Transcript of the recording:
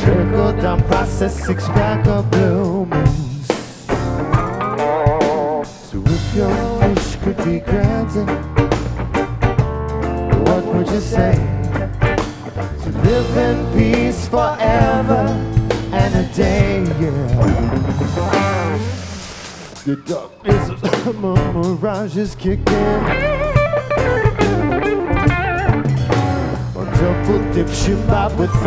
Trickle down process, 6-pack of Blue Moons. So if your wish could be granted, what would you say? To live in peace forever and a day, yeah. The darkness of mirages kick in. Double dip, shoot out with